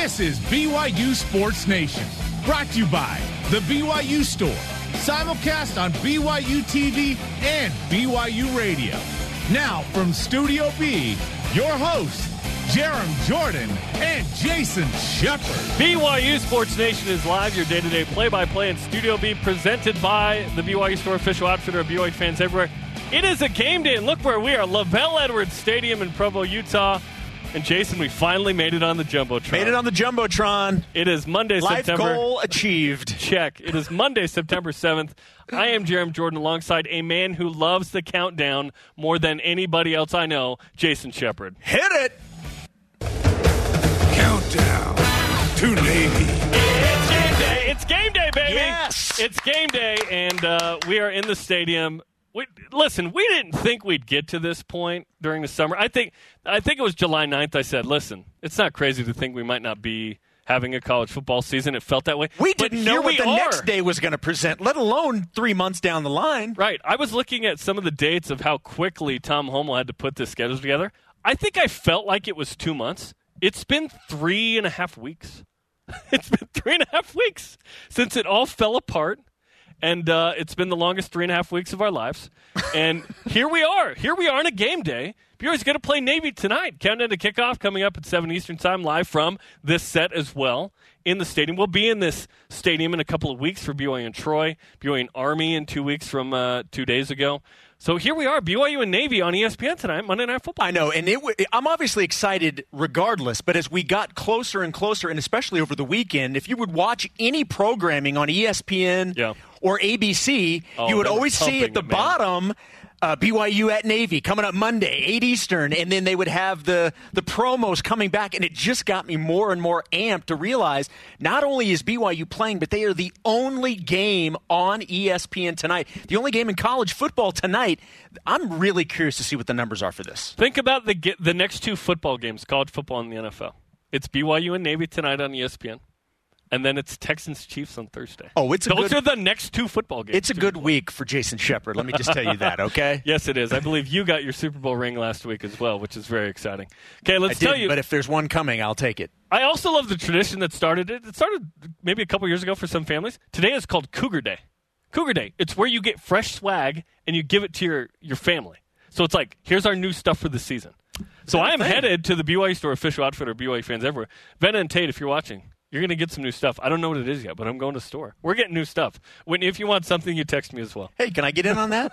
This is BYU Sports Nation, brought to you by The BYU Store, simulcast on BYU TV and BYU Radio. Now from Studio B, your hosts, Jerem Jordan and Jason Shepard. BYU Sports Nation is live, your day-to-day play-by-play in Studio B, presented by the BYU Store, official outfitter of BYU fans everywhere. It is a game day, and look where we are, LaVell Edwards Stadium in Provo, Utah. And Jason, we finally made it on the Jumbotron. Made it on the Jumbotron. It is Monday, Life September. goal achieved. Check. It is Monday, September 7th. I am Jerem Jordan alongside a man who loves the countdown more than anybody else I know, Jason Shepard. Hit it! Countdown to Navy. It's game day. It's game day, baby. Yes. It's game day, and we are in the stadium. Listen, we didn't think we'd get to this point during the summer. I think it was July 9th I said, listen, it's not crazy to think we might not be having a college football season. It felt that way. We didn't know what the next day was going to present, let alone 3 months down the line. Right. I was looking at some of the dates of how quickly Tom Holmoe had to put this schedule together. I think I felt like it was 2 months. It's been 3.5 weeks. It's been 3.5 weeks since it all fell apart. And it's been the longest 3.5 weeks of our lives. And here we are. Here we are on a game day. BYU's going to play Navy tonight. Countdown to kickoff coming up at 7 Eastern time, live from this set as well in the stadium. We'll be in this stadium in a couple of weeks for BYU and Troy, BYU and Army in 2 weeks from 2 days ago. So here we are, BYU and Navy on ESPN tonight, Monday Night Football. I know, and I'm obviously excited regardless, but as we got closer and closer, and especially over the weekend, if you would watch any programming on ESPN or ABC, you would always see at the bottom BYU at Navy coming up Monday, 8 Eastern, and then they would have the promos coming back, and it just got me more and more amped to realize not only is BYU playing, but they are the only game on ESPN tonight, the only game in college football tonight. I'm really curious to see what the numbers are for this. Think about the next two football games, college football and the NFL. It's BYU and Navy tonight on ESPN. And then it's Texans-Chiefs on Thursday. Oh, Those are the next two football games. It's a good week for Jason Shepard. Let me just tell you that, okay? Yes, it is. I believe you got your Super Bowl ring last week as well, which is very exciting. Okay, let's tell you. But if there's one coming, I'll take it. I also love the tradition that started it. It started maybe a couple years ago for some families. Today is called Cougar Day. Cougar Day. It's where you get fresh swag and you give it to your family. So it's like, here's our new stuff for the season. So I am headed to the BYU Store, official outfitter of BYU fans everywhere. Venna and Tate, if you're watching, you're going to get some new stuff. I don't know what it is yet, but I'm going to the store. We're getting new stuff. Whitney, if you want something, you text me as well. Hey, can I get in on that?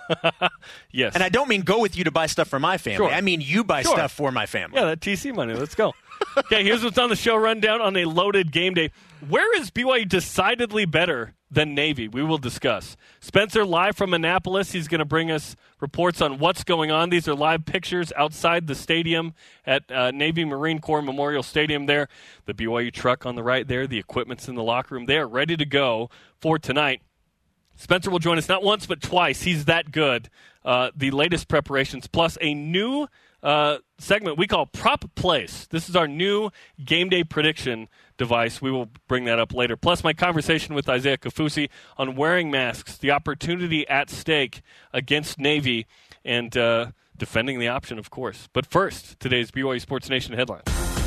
Yes. And I don't mean go with you to buy stuff for my family. Sure. I mean you buy stuff for my family. Yeah, that TC money. Let's go. Okay, here's what's on the show rundown on a loaded game day. Where is BYU decidedly better than Navy? We will discuss. Spencer live from Annapolis. He's going to bring us reports on what's going on. These are live pictures outside the stadium at Navy Marine Corps Memorial Stadium there. The BYU truck on the right there. The equipment's in the locker room. They are ready to go for tonight. Spencer will join us not once but twice. He's that good. The latest preparations plus a new segment we call Prop Place. This is our new game day prediction device. We will bring that up later. Plus my conversation with Isaiah Kaufusi on wearing masks, the opportunity at stake against Navy, and defending the option, of course. But first, today's BYU Sports Nation headlines.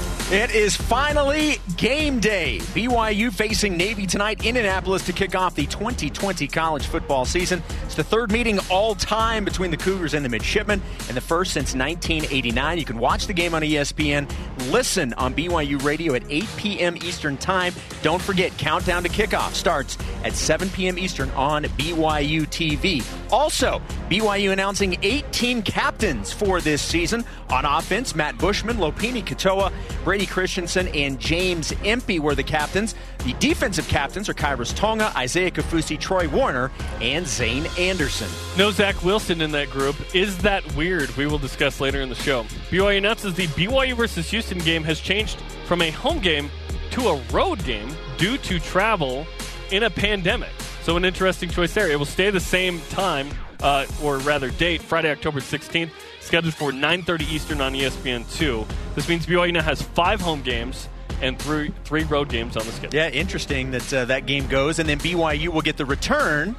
It is finally game day. BYU facing Navy tonight in Annapolis to kick off the 2020 college football season. It's the third meeting all time between the Cougars and the Midshipmen, and the first since 1989. You can watch the game on ESPN, listen on BYU Radio at 8 p.m. Eastern time. Don't forget, countdown to kickoff starts at 7 p.m. Eastern on BYU TV. Also, BYU announcing 18 captains for this season. On offense, Matt Bushman, Lopini Katoa, Brady Christensen, and James Empey were the captains. The defensive captains are Kairos Tonga, Isaiah Kaufusi, Troy Warner, and Zane Anderson. No Zach Wilson in that group. Is that weird? We will discuss later in the show. BYU announces the BYU versus Houston game has changed from a home game to a road game due to travel in a pandemic. So an interesting choice there. It will stay the same time, or rather date, Friday, October 16th, scheduled for 9:30 Eastern on ESPN2. This means BYU now has 5 home games and three road games on the schedule. Yeah, interesting that that game goes. And then BYU will get the return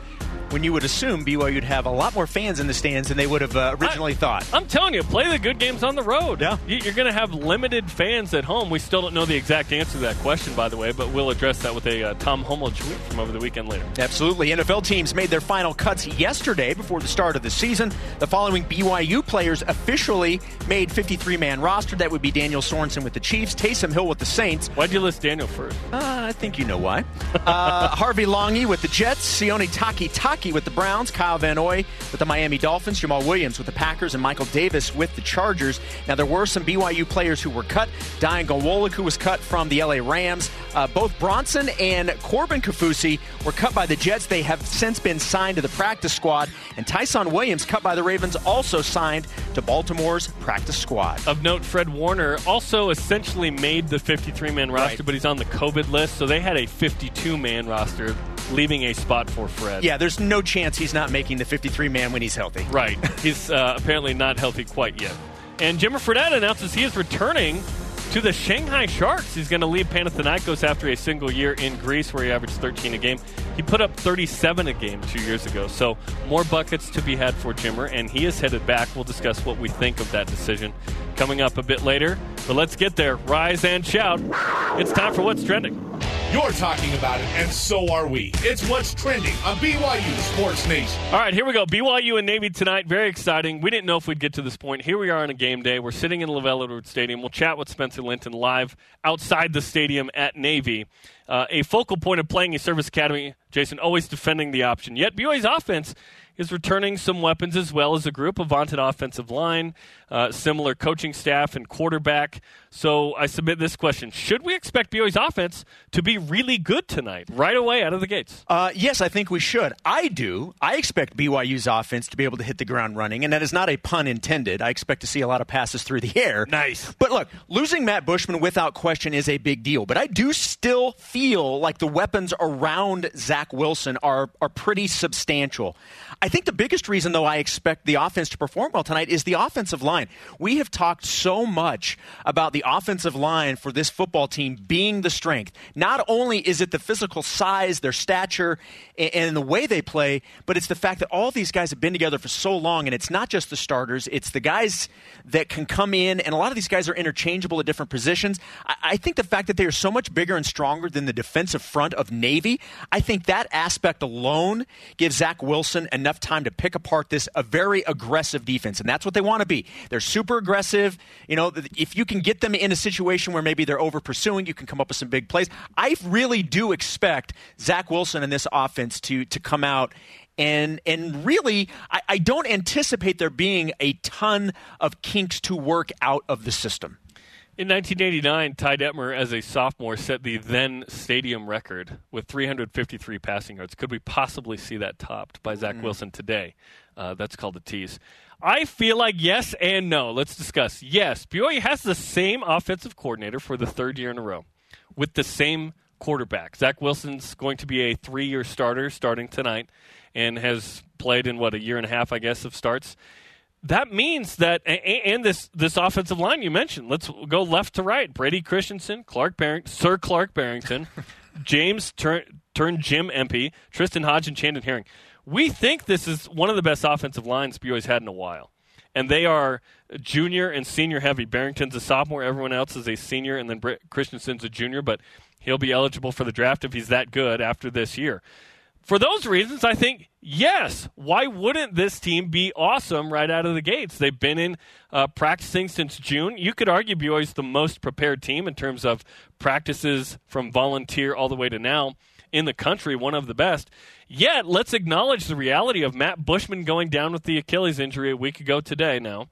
when you would assume BYU would have a lot more fans in the stands than they would have originally thought. I'm telling you, play the good games on the road. Yeah. You're going to have limited fans at home. We still don't know the exact answer to that question, by the way, but we'll address that with a Tom Hummel tweet from over the weekend later. Absolutely. NFL teams made their final cuts yesterday before the start of the season. The following BYU players officially made 53-man roster. That would be Daniel Sorensen with the Chiefs, Taysom Hill with the Saints. Why'd you list Daniel first? I think you know why. Harvey Longy with the Jets, Sione Takitaki with the Browns, Kyle Van Noy with the Miami Dolphins, Jamal Williams with the Packers, and Michael Davis with the Chargers. Now, there were some BYU players who were cut. Diane Gawolek, who was cut from the LA Rams. Both Bronson and Corbin Kaufusi were cut by the Jets. They have since been signed to the practice squad. And Tyson Williams, cut by the Ravens, also signed to Baltimore's practice squad. Of note, Fred Warner also essentially made the 53-man roster, but he's on the COVID list, so they had a 52-man roster, leaving a spot for Fred. Yeah, there's no chance he's not making the 53-man when he's healthy. Right. He's apparently not healthy quite yet. And Jimmer Fredette announces he is returning to the Shanghai Sharks. He's going to leave Panathinaikos after a single year in Greece where he averaged 13 a game. He put up 37 a game 2 years ago, so more buckets to be had for Jimmer, and he is headed back. We'll discuss what we think of that decision coming up a bit later. But let's get there. Rise and shout. It's time for What's Trending. You're talking about it, and so are we. It's What's Trending on BYU Sports Nation. All right, here we go. BYU and Navy tonight. Very exciting. We didn't know if we'd get to this point. Here we are on a game day. We're sitting in LaVell Edwards Stadium. We'll chat with Spencer Linton live outside the stadium at Navy. A focal point of playing a service academy, Jason, always defending the option. Yet BYU's offense is returning some weapons as well as a group, a vaunted offensive line, similar coaching staff and quarterback. So I submit this question. Should we expect BYU's offense to be really good tonight, right away out of the gates? Yes, I think we should. I do. I expect BYU's offense to be able to hit the ground running, and that is not a pun intended. I expect to see a lot of passes through the air. Nice. But look, losing Matt Bushman without question is a big deal. But I do still feel like the weapons around Zach Wilson are pretty substantial. I think the biggest reason, though, I expect the offense to perform well tonight is the offensive line. We have talked so much about the offensive line for this football team being the strength. Not only is it the physical size, their stature, and the way they play, but it's the fact that all these guys have been together for so long, and it's not just the starters, it's the guys that can come in, and a lot of these guys are interchangeable at different positions. I think the fact that they are so much bigger and stronger than the defensive front of Navy, I think that aspect alone gives Zach Wilson enough time to pick apart a very aggressive defense, and that's what they want to be. They're super aggressive. You know, if you can get them in a situation where maybe they're over pursuing, you can come up with some big plays. I really do expect Zach Wilson and this offense to come out and really, I don't anticipate there being a ton of kinks to work out of the system. In 1989, Ty Detmer, as a sophomore, set the then stadium record with 353 passing yards. Could we possibly see that topped by Zach Wilson today? That's called a tease. I feel like yes and no. Let's discuss. Yes, BYU has the same offensive coordinator for the third year in a row with the same quarterback. Zach Wilson's going to be a 3-year starter starting tonight and has played in, a year and a half, I guess, of starts. That means that, and this offensive line you mentioned, let's go left to right. Brady Christensen, Sir Clark Barrington, James Turn Jim Empey, Tristan Hodge, and Chandon Herring. We think this is one of the best offensive lines BYU's had in a while. And they are junior and senior heavy. Barrington's a sophomore, everyone else is a senior, and then Christensen's a junior, but he'll be eligible for the draft if he's that good after this year. For those reasons, I think, yes, why wouldn't this team be awesome right out of the gates? They've been in practicing since June. You could argue BYU's the most prepared team in terms of practices from volunteer all the way to now in the country, one of the best. Yet, let's acknowledge the reality of Matt Bushman going down with the Achilles injury a week ago today now.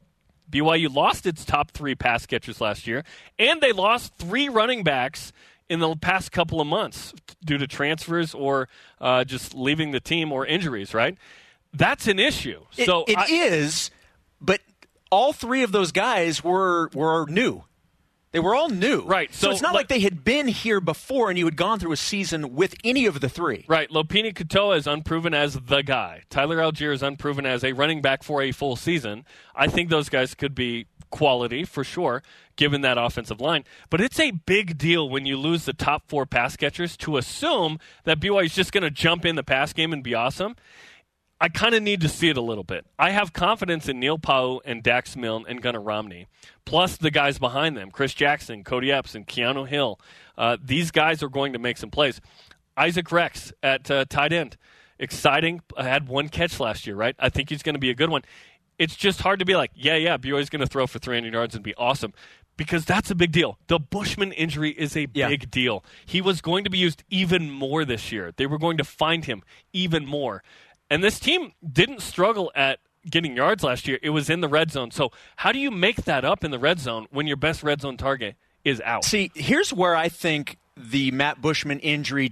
BYU lost its top 3 pass catchers last year, and they lost 3 running backs in the past couple of months due to transfers or just leaving the team or injuries, right? That's an issue. It is, but all 3 of those guys were new. They were all new. Right. So it's not like they had been here before and you had gone through a season with any of the 3. Right. Lopini Katoa is unproven as the guy. Tyler Algier is unproven as a running back for a full season. I think those guys could be quality for sure, given that offensive line. But it's a big deal when you lose the top 4 pass catchers to assume that BYU is just going to jump in the pass game and be awesome. I kind of need to see it a little bit. I have confidence in Neil Pau'u and Dax Milne and Gunnar Romney, plus the guys behind them, Chris Jackson, Cody Epps, and Keanu Hill. These guys are going to make some plays. Isaac Rex at tight end. Exciting. Had 1 catch last year, right? I think he's going to be a good one. It's just hard to be like, BYU's going to throw for 300 yards and be awesome, because that's a big deal. The Bushman injury is a big deal. He was going to be used even more this year. They were going to find him even more. And this team didn't struggle at getting yards last year. It was in the red zone. So how do you make that up in the red zone when your best red zone target is out? See, here's where I think the Matt Bushman injury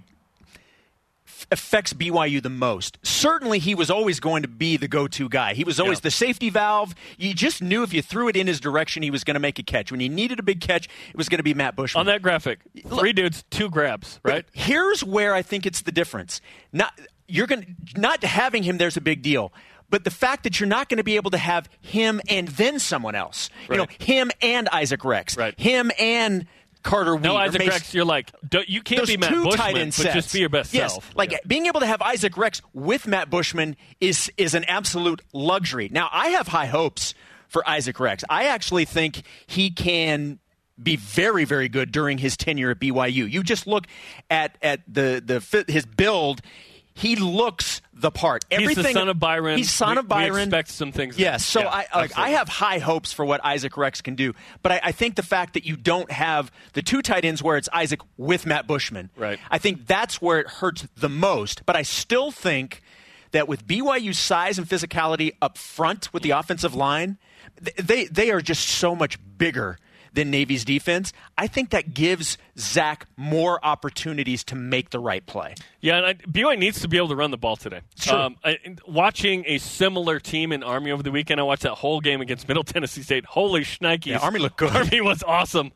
affects BYU the most. Certainly, he was always going to be the go-to guy. He was always the safety valve. You just knew if you threw it in his direction, he was going to make a catch. When you needed a big catch, it was going to be Matt Bushman. On that graphic, 3 dudes, 2 grabs, right? Here's where I think it's the difference. Not having him there's a big deal. But the fact that you're not going to be able to have him and then someone else. Right. You know, him and Isaac Rex. Right. Him and Carter Weed. No, Isaac Rex, you're like, you can't be Matt Bushman, but just be your best self. Being able to have Isaac Rex with Matt Bushman is an absolute luxury. Now, I have high hopes for Isaac Rex. I actually think he can be very, very good during his tenure at BYU. You just look at his build. He looks the part. He's the son of Byron. He's son of Byron. We expect some things. Yes, so I have high hopes for what Isaac Rex can do. But I think the fact that you don't have the 2 tight ends where it's Isaac with Matt Bushman, right. I think that's where it hurts the most. But I still think that with BYU's size and physicality up front with the offensive line, they are just so much bigger than Navy's defense. I think that gives Zach more opportunities to make the right play. Yeah, and BYU needs to be able to run the ball today. Watching a similar team in Army over the weekend, I watched that whole game against Middle Tennessee State. Holy shnikes. Yeah, Army looked good. Army was awesome,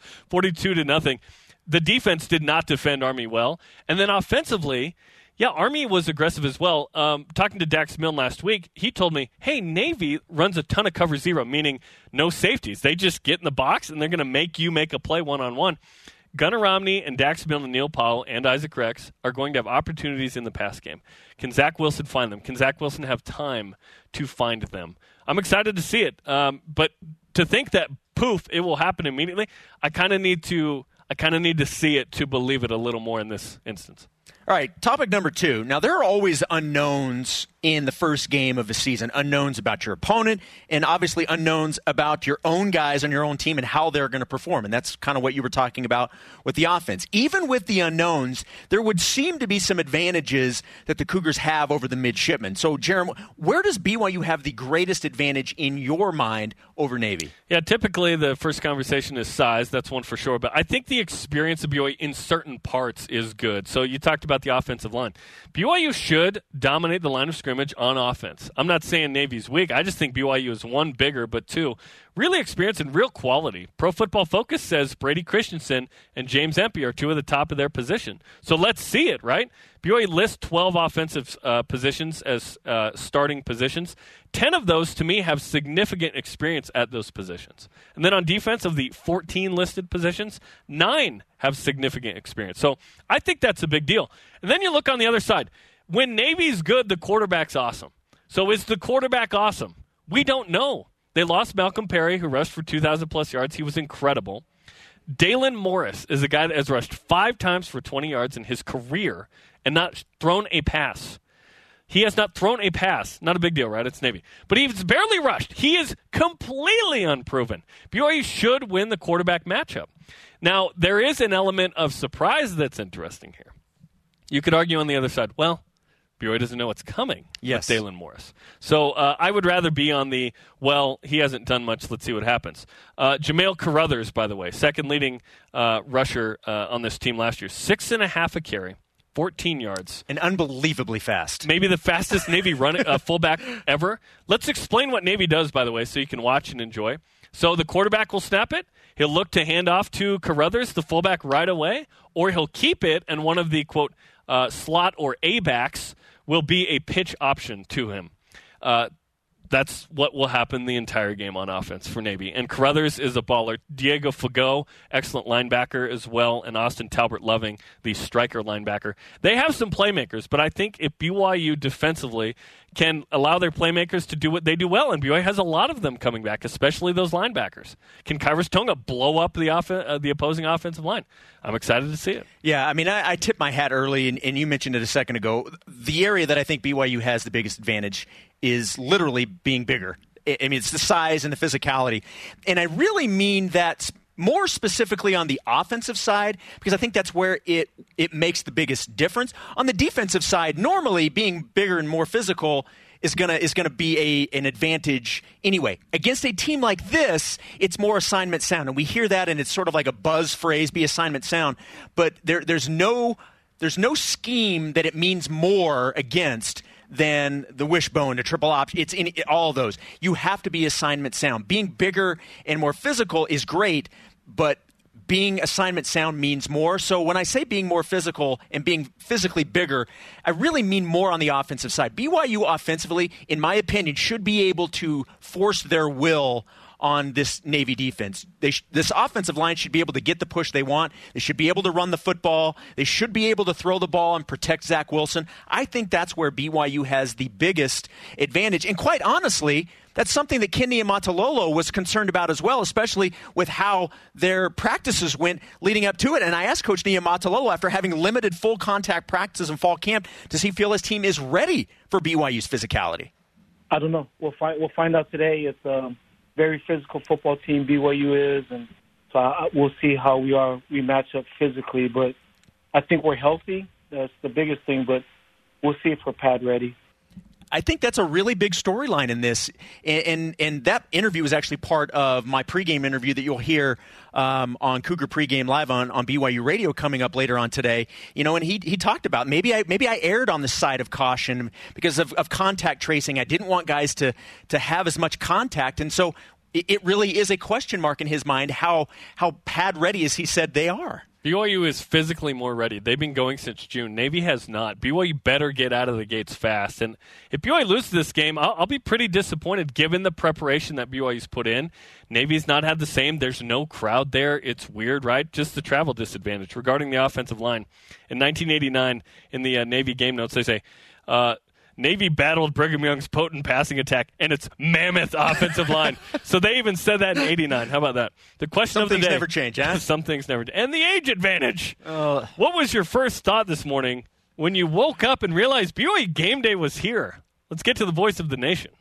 42-0. The defense did not defend Army well. And then offensively, Army was aggressive as well. Talking to Dax Milne last week, he told me, hey, Navy runs a ton of cover 0, meaning no safeties. They just get in the box, and they're going to make you make a play one-on-one. Gunnar Romney and Dax Milne and Neil Pau'u and Isaac Rex are going to have opportunities in the pass game. Can Zach Wilson find them? Can Zach Wilson have time to find them? I'm excited to see it. But to think that, poof, it will happen immediately, I kind of need to see it to believe it a little more in this instance. All right, topic number 2. Now, there are always unknowns in the first game of a season, unknowns about your opponent, and obviously unknowns about your own guys on your own team and how they're going to perform. And that's kind of what you were talking about with the offense. Even with the unknowns, there would seem to be some advantages that the Cougars have over the midshipmen. So, Jeremy, where does BYU have the greatest advantage in your mind over Navy? Yeah, typically the first conversation is size. That's one for sure. But I think the experience of BYU in certain parts is good. So you talked about the offensive line. BYU should dominate the line of scrimmage on offense. I'm not saying Navy's weak. I just think BYU is 1, bigger, but 2, really experienced and real quality. Pro Football Focus says Brady Christensen and James Empey are 2 of the top of their position. So let's see it, right? BYU lists 12 offensive positions as starting positions. 10 of those, to me, have significant experience at those positions. And then on defense, of the 14 listed positions, 9 have significant experience. So I think that's a big deal. And then you look on the other side. When Navy's good, the quarterback's awesome. So is the quarterback awesome? We don't know. They lost Malcolm Perry, who rushed for 2,000-plus yards. He was incredible. Dalen Morris is a guy that has rushed 5 times for 20 yards in his career and not thrown a pass. He has not thrown a pass. Not a big deal, right? It's Navy. But he's barely rushed. He is completely unproven. BYU should win the quarterback matchup. Now, there is an element of surprise that's interesting here. You could argue on the other side, well, BYU doesn't know what's coming with Dalen Morris. So I would rather be on the, well, he hasn't done much, let's see what happens. Jamel Carruthers, by the way, second leading rusher on this team last year, 6.5 a carry. 14 yards. And unbelievably fast. Maybe the fastest Navy fullback ever. Let's explain what Navy does, by the way, so you can watch and enjoy. So the quarterback will snap it. He'll look to hand off to Carruthers, the fullback, right away, or he'll keep it, and one of the, quote, slot or A-backs will be a pitch option to him. That's what will happen the entire game on offense for Navy. And Carruthers is a baller. Diego Fagot, excellent linebacker as well, and Austin Talbert-Loving, the striker linebacker. They have some playmakers, but I think if BYU defensively can allow their playmakers to do what they do well, and BYU has a lot of them coming back, especially those linebackers. Can Kyrus Tonga blow up the opposing offensive line? I'm excited to see it. Yeah, I mean, I tipped my hat early, and you mentioned it a second ago. The area that I think BYU has the biggest advantage is literally being bigger. I mean, it's the size and the physicality. And I really mean that more specifically on the offensive side, because I think that's where it makes the biggest difference. On the defensive side, normally being bigger and more physical is gonna be an advantage anyway. Against a team like this, it's more assignment sound, and we hear that, and it's sort of like a buzz phrase, be assignment sound. But there's no scheme that it means more against than the wishbone, the triple option. It's in all of those. You have to be assignment sound. Being bigger and more physical is great, but being assignment sound means more. So when I say being more physical and being physically bigger, I really mean more on the offensive side. BYU offensively, in my opinion, should be able to force their will on this Navy defense. This offensive line should be able to get the push they want. They should be able to run the football. They should be able to throw the ball and protect Zach Wilson. I think that's where BYU has the biggest advantage. And quite honestly, that's something that Ken Niumatalolo was concerned about as well, especially with how their practices went leading up to it. And I asked Coach Niumatalolo, after having limited full contact practices in fall camp, does he feel his team is ready for BYU's physicality? I don't know. We'll find out today. It's very physical football team BYU is, and so we'll see how we match up physically. But I think we're healthy. That's the biggest thing, but we'll see if we're pad ready. I think that's a really big storyline in this, and that interview is actually part of my pregame interview that you'll hear on Cougar Pregame Live on BYU Radio coming up later on today. You know, and he talked about maybe I erred on the side of caution because of contact tracing. I didn't want guys to have as much contact, and so it really is a question mark in his mind how pad ready, as he said, they are. BYU is physically more ready. They've been going since June. Navy has not. BYU better get out of the gates fast. And if BYU loses this game, I'll be pretty disappointed given the preparation that BYU's put in. Navy's not had the same. There's no crowd there. It's weird, right? Just the travel disadvantage. Regarding the offensive line, in 1989, in the Navy game notes, they say, Navy battled Brigham Young's potent passing attack and its mammoth offensive line. So they even said that in 89. How about that? The question of the day. Some things never change, huh? Some things never change. And the age advantage. What was your first thought this morning when you woke up and realized BYU game day was here? Let's get to the voice of the nation.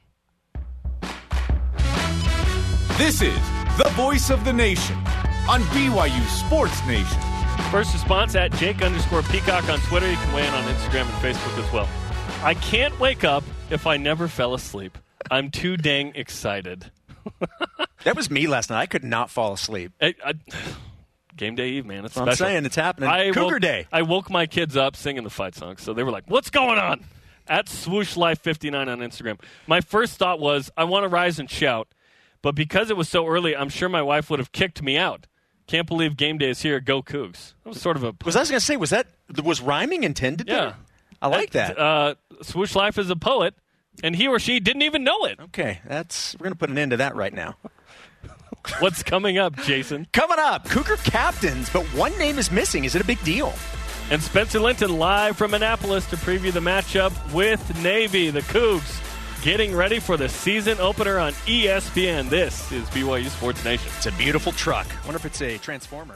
This is the voice of the nation on BYU Sports Nation. First response at Jake_Peacock on Twitter. You can weigh in on Instagram and Facebook as well. I can't wake up if I never fell asleep. I'm too dang excited. That was me last night. I could not fall asleep. Game day eve, man. It's special. I'm saying it's happening. Cougar Day. I woke my kids up singing the fight song, so they were like, what's going on? At SwooshLife59 on Instagram. My first thought was, I want to rise and shout, but because it was so early, I'm sure my wife would have kicked me out. Can't believe game day is here. Go Cougs. That was sort of a... Was I going to say, was rhyming intended there? Yeah. I like that. Swoosh Life is a poet, and he or she didn't even know it. Okay, we're going to put an end to that right now. What's coming up, Jason? Coming up, Cougar captains, but one name is missing. Is it a big deal? And Spencer Linton live from Annapolis to preview the matchup with Navy. The Cougs getting ready for the season opener on ESPN. This is BYU Sports Nation. It's a beautiful truck. I wonder if it's a Transformer.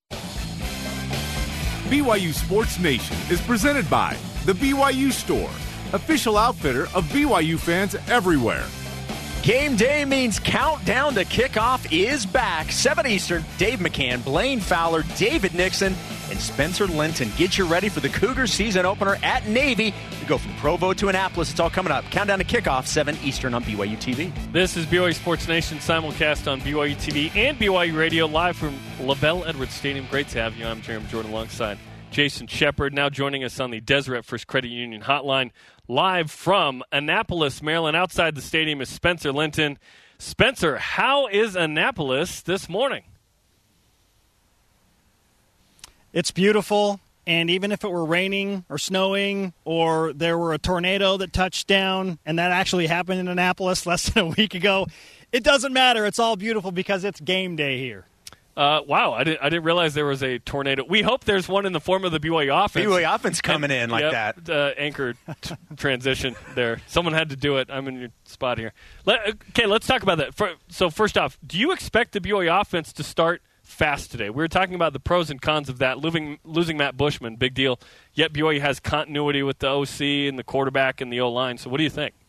BYU Sports Nation is presented by The BYU Store, official outfitter of BYU fans everywhere. Game day means countdown to kickoff is back. 7 Eastern, Dave McCann, Blaine Fowler, David Nixon, and Spencer Linton. Get you ready for the Cougars season opener at Navy. We go from Provo to Annapolis. It's all coming up. Countdown to kickoff, 7 Eastern on BYU TV. This is BYU Sports Nation simulcast on BYU TV and BYU Radio live from LaVell Edwards Stadium. Great to have you. I'm Jeremy Jordan alongside Jason Shepard. Now joining us on the Deseret First Credit Union hotline. Live from Annapolis, Maryland. Outside the stadium is Spencer Linton. Spencer, how is Annapolis this morning? It's beautiful, And even if it were raining or snowing or there were a tornado that touched down, and that actually happened in Annapolis less than a week ago, it doesn't matter. It's all beautiful because it's game day here. Wow, I didn't realize there was a tornado. We hope there's one in the form of the BYU offense. BYU offense coming in like that. Anchor transition there. Someone had to do it. I'm in your spot here. Let's talk about that. So first off, do you expect the BYU offense to start fast today? We were talking about the pros and cons of that. Losing Matt Bushman, big deal. Yet BYU has continuity with the OC and the quarterback and the O-line. So what do you think?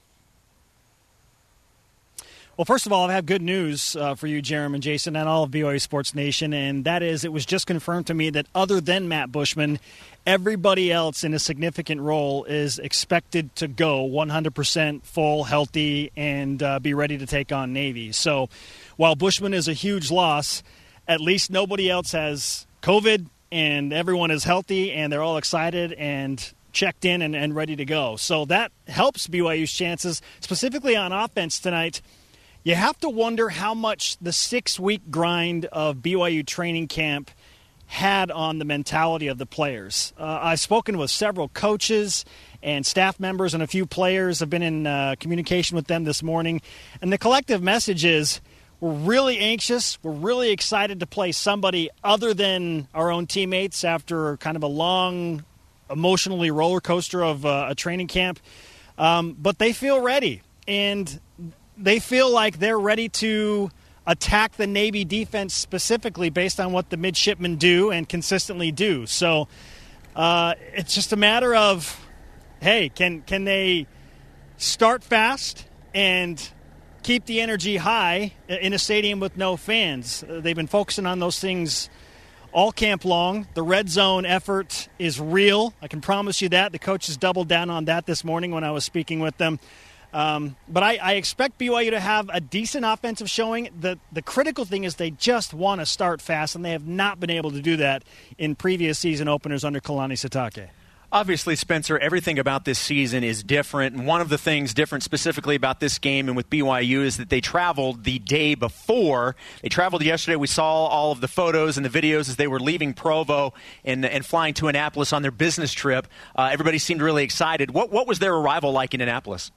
Well, first of all, I have good news for you, Jeremy and Jason, and all of BYU Sports Nation, and that is it was just confirmed to me that other than Matt Bushman, everybody else in a significant role is expected to go 100% full, healthy, and be ready to take on Navy. So while Bushman is a huge loss, at least nobody else has COVID, and everyone is healthy, and they're all excited and checked in and ready to go. So that helps BYU's chances, specifically on offense tonight. You have to wonder how much the 6-week grind of BYU training camp had on the mentality of the players. I've spoken with several coaches and staff members, and a few players have been in communication with them this morning. And the collective message is we're really anxious. We're really excited to play somebody other than our own teammates after kind of a long, emotionally roller coaster of a training camp. But they feel ready. And they feel like they're ready to attack the Navy defense specifically based on what the midshipmen do and consistently do. So it's just a matter of, hey, can they start fast and keep the energy high in a stadium with no fans? They've been focusing on those things all camp long. The red zone effort is real. I can promise you that. The coaches doubled down on that this morning when I was speaking with them. But I expect BYU to have a decent offensive showing. The critical thing is they just want to start fast, and they have not been able to do that in previous season openers under Kalani Sitake. Obviously, Spencer, everything about this season is different. And one of the things different specifically about this game and with BYU is that they traveled the day before. They traveled yesterday. We saw all of the photos and the videos as they were leaving Provo and flying to Annapolis on their business trip. Everybody seemed really excited. What was their arrival like in Annapolis?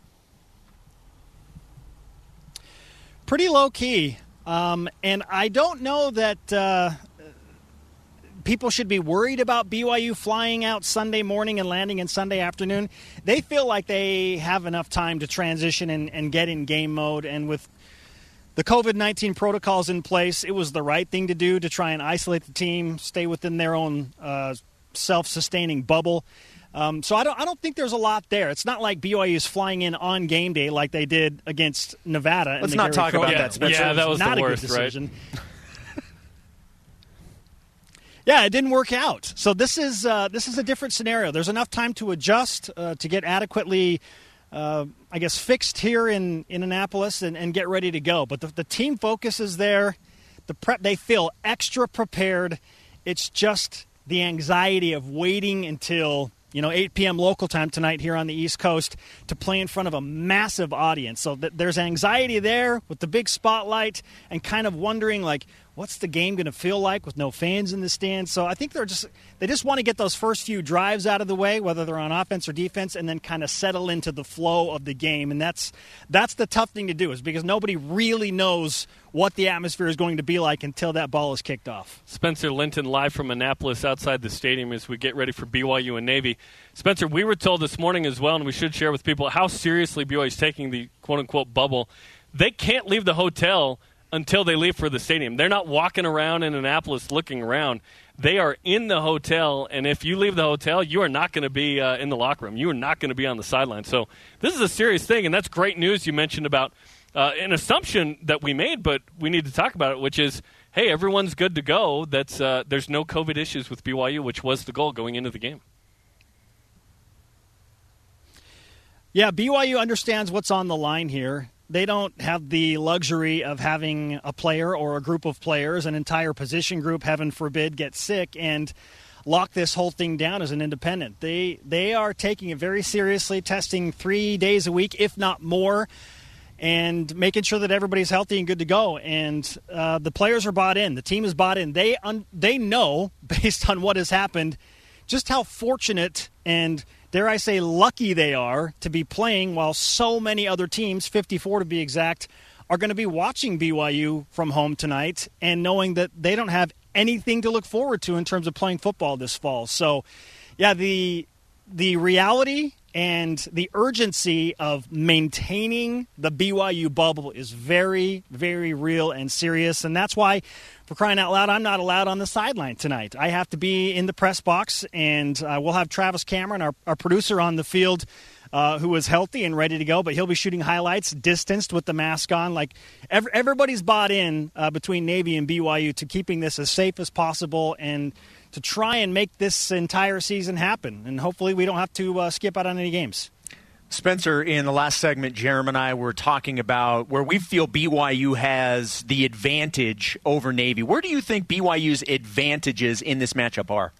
Pretty low-key, and I don't know that people should be worried about BYU flying out Sunday morning and landing in Sunday afternoon. They feel like they have enough time to transition and get in game mode, and with the COVID-19 protocols in place, it was the right thing to do to try and isolate the team, stay within their own self-sustaining bubble. So I don't think there's a lot there. It's not like BYU is flying in on game day like they did against Nevada. Let's not talk about that, Spencer. Yeah, that was not the worst, a good decision. Right? Yeah, it didn't work out. So this is a different scenario. There's enough time to adjust, to get adequately, fixed here in Annapolis and get ready to go. But the team focus is there. The prep, they feel extra prepared. It's just the anxiety of waiting until 8 p.m. local time tonight here on the East Coast to play in front of a massive audience. So there's anxiety there with the big spotlight and kind of wondering, what's the game going to feel like with no fans in the stands? So I think they just want to get those first few drives out of the way, whether they're on offense or defense, and then kind of settle into the flow of the game. And that's the tough thing to do, is because nobody really knows what the atmosphere is going to be like until that ball is kicked off. Spencer Linton live from Annapolis outside the stadium as we get ready for BYU and Navy. Spencer, we were told this morning as well, and we should share with people how seriously BYU is taking the quote-unquote bubble. They can't leave the hotel until they leave for the stadium. They're not walking around in Annapolis looking around. They are in the hotel, and if you leave the hotel, you are not going to be in the locker room. You are not going to be on the sideline. So this is a serious thing, and that's great news you mentioned about an assumption that we made, but we need to talk about it, which is, hey, everyone's good to go. That's there's no COVID issues with BYU, which was the goal going into the game. Yeah, BYU understands what's on the line here. They don't have the luxury of having a player or a group of players, an entire position group, heaven forbid, get sick and lock this whole thing down as an independent. They are taking it very seriously, testing 3 days a week, if not more, and making sure that everybody's healthy and good to go. And the players are bought in. The team is bought in. They know, based on what has happened, just how fortunate and, dare I say, lucky they are to be playing while so many other teams, 54 to be exact, are going to be watching BYU from home tonight and knowing that they don't have anything to look forward to in terms of playing football this fall. So, yeah, the reality and the urgency of maintaining the BYU bubble is very, very real and serious. And that's why, for crying out loud, I'm not allowed on the sideline tonight. I have to be in the press box, and we'll have Travis Cameron, our producer, on the field, who is healthy and ready to go, but he'll be shooting highlights distanced with the mask on. Like everybody's bought in between Navy and BYU to keeping this as safe as possible and to try and make this entire season happen. And hopefully we don't have to skip out on any games. Spencer, in the last segment, Jerem and I were talking about where we feel BYU has the advantage over Navy. Where do you think BYU's advantages in this matchup are?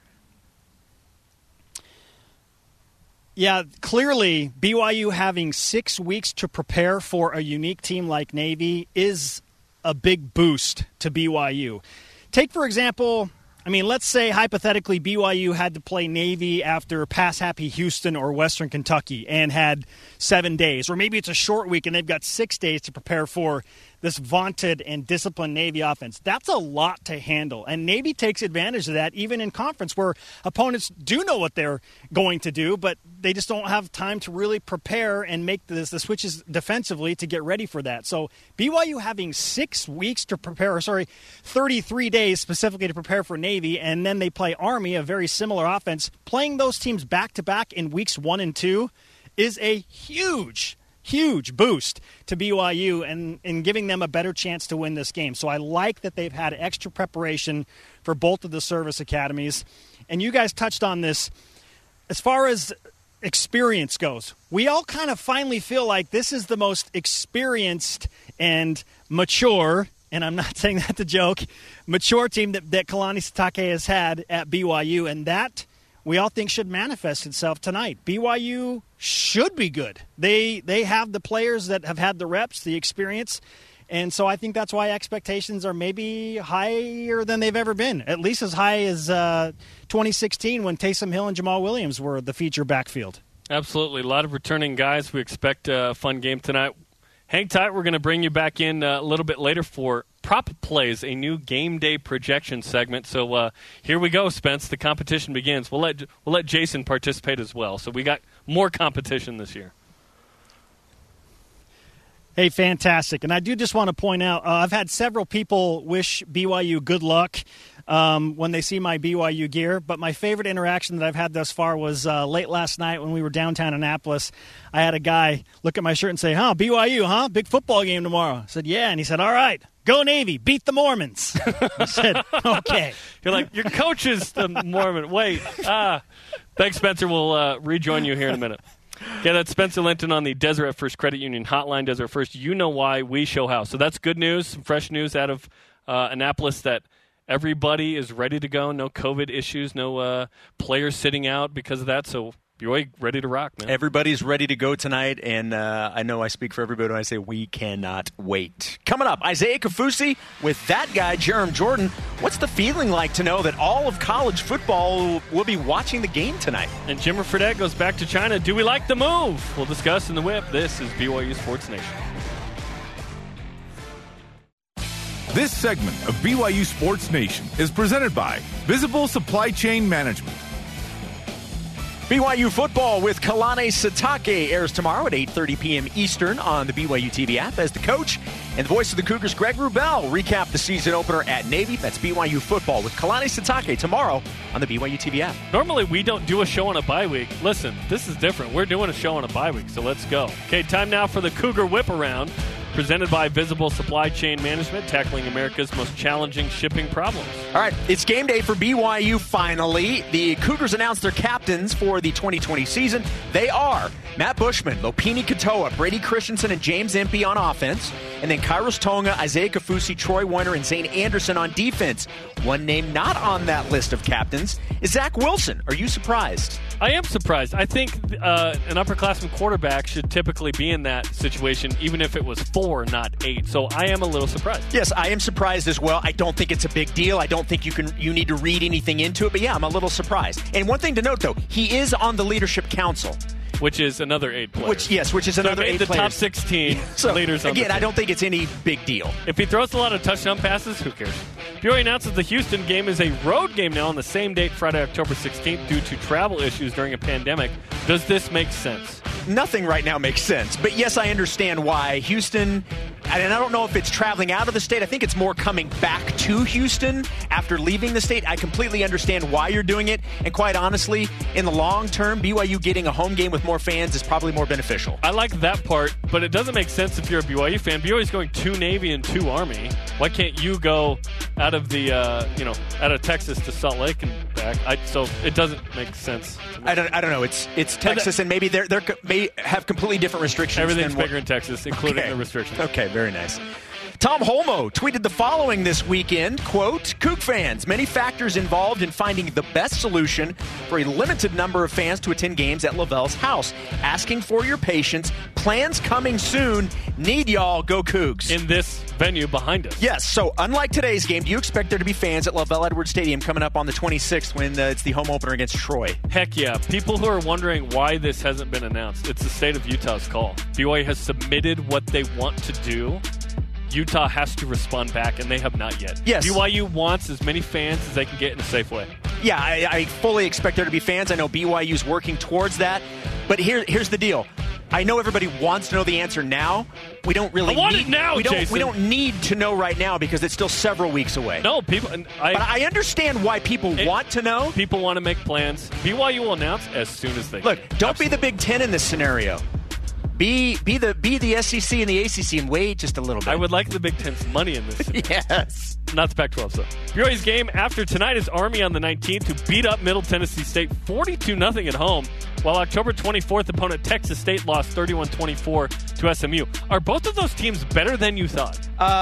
Yeah, clearly BYU having 6 weeks to prepare for a unique team like Navy is a big boost to BYU. Take, for example, let's say hypothetically BYU had to play Navy after Pass Happy Houston or Western Kentucky and had 7 days. Or maybe it's a short week and they've got 6 days to prepare for this vaunted and disciplined Navy offense. That's a lot to handle. And Navy takes advantage of that even in conference where opponents do know what they're going to do, but they just don't have time to really prepare and make the switches defensively to get ready for that. So BYU having 6 weeks to prepare, 33 days specifically to prepare for Navy, and then they play Army, a very similar offense. Playing those teams back-to-back in weeks 1 and 2 is a huge boost to BYU and giving them a better chance to win this game. So I like that they've had extra preparation for both of the service academies. And you guys touched on this. As far as experience goes, we all kind of finally feel like this is the most experienced and mature, and I'm not saying that to joke, mature team that Kalani Sitake has had at BYU, and that we all think should manifest itself tonight. BYU should be good. They have the players that have had the reps, the experience, and so I think that's why expectations are maybe higher than they've ever been, at least as high as 2016 when Taysom Hill and Jamal Williams were the feature backfield. Absolutely. A lot of returning guys. We expect a fun game tonight. Hang tight. We're going to bring you back in a little bit later for Prop Plays, a new game day projection segment. So here we go, Spence. The competition begins. We'll let Jason participate as well. So we got more competition this year. Hey, fantastic. And I do just want to point out, I've had several people wish BYU good luck when they see my BYU gear, but my favorite interaction that I've had thus far was late last night when we were downtown Annapolis. I had a guy look at my shirt and say, BYU, huh? Big football game tomorrow. I said, yeah. And he said, all right, go Navy, beat the Mormons. I said, okay. You're like, your coach is the Mormon. Wait. Thanks, Spencer. We'll rejoin you here in a minute. Yeah, that's Spencer Linton on the Deseret First Credit Union hotline. Deseret First, you know why, we show how. So that's good news, some fresh news out of Annapolis that everybody is ready to go. No COVID issues, no players sitting out because of that. So BYU ready to rock, man. Everybody's ready to go tonight, and I know I speak for everybody when I say we cannot wait. Coming up, Isaiah Kaufusi with that guy, Jerem Jordan. What's the feeling like to know that all of college football will be watching the game tonight? And Jimmer Fredette goes back to China. Do we like the move? We'll discuss in the whip. This is BYU Sports Nation. This segment of BYU Sports Nation is presented by Visible Supply Chain Management. BYU football with Kalani Sitake airs tomorrow at 8:30 p.m. Eastern on the BYU TV app as the coach and the voice of the Cougars, Greg Wrubell, recap the season opener at Navy. That's BYU football with Kalani Sitake tomorrow on the BYU TV app. Normally we don't do a show on a bye week. Listen, this is different. We're doing a show on a bye week, so let's go. Okay, time now for the Cougar Whip Around. Presented by Visible Supply Chain Management, tackling America's most challenging shipping problems. All right, it's game day for BYU finally. The Cougars announced their captains for the 2020 season. They are Matt Bushman, Lopini Katoa, Brady Christensen, and James Empey on offense. And then Kairos Tonga, Isaiah Kaufusi, Troy Weiner, and Zane Anderson on defense. One name not on that list of captains is Zach Wilson. Are you surprised? I am surprised. I think an upperclassman quarterback should typically be in that situation, even if it was 4 4, not 8. So I am a little surprised. Yes, I am surprised as well. I don't think it's a big deal. I don't think you need to read anything into it. But yeah, I'm a little surprised. And one thing to note, though, he is on the leadership council. Which is another 8 players. Which is another 8 the players. top 16 so, leaders on again, the team. I don't think it's any big deal. If he throws a lot of touchdown passes, who cares? BYU announces the Houston game is a road game now on the same date, Friday, October 16th, due to travel issues during a pandemic. Does this make sense? Nothing right now makes sense. But yes, I understand why Houston, and I don't know if it's traveling out of the state. I think it's more coming back to Houston after leaving the state. I completely understand why you're doing it. And quite honestly, in the long term, BYU getting a home game with more fans is probably more beneficial. I like that part, but it doesn't make sense if you're a BYU fan. BYU's going 2 Navy and 2 Army. Why can't you go out of the, out of Texas to Salt Lake and back? So it doesn't make sense. I don't know. It's Texas, and maybe they may have completely different restrictions. Everything's bigger in Texas, including the restrictions. Okay, very nice. Tom Holmoe tweeted the following this weekend, quote, Coug fans, many factors involved in finding the best solution for a limited number of fans to attend games at Lavelle's house. Asking for your patience. Plans coming soon. Need y'all. Go Cougs. In this venue behind us. Yes, so unlike today's game, do you expect there to be fans at Lavelle Edwards Stadium coming up on the 26th when it's the home opener against Troy? Heck yeah. People who are wondering why this hasn't been announced, it's the state of Utah's call. BYU has submitted what they want to do. Utah has to respond back, and they have not yet. Yes. BYU wants as many fans as they can get in a safe way. Yeah, I fully expect there to be fans. I know BYU's working towards that. But here's the deal. I know everybody wants to know the answer now. We don't really want need it now, Jason. We don't need to know right now because it's still several weeks away. No, people. But I understand why people want to know. People want to make plans. BYU will announce as soon as they Look, can. don't be the Big Ten in this scenario. Be the SEC and the ACC and wait just a little bit. I would like the Big Ten's money in this. Yes. Not the Pac-12, so. BYU's game after tonight is Army on the 19th, who beat up Middle Tennessee State 42-0 at home, while October 24th opponent Texas State lost 31-24 to SMU. Are both of those teams better than you thought?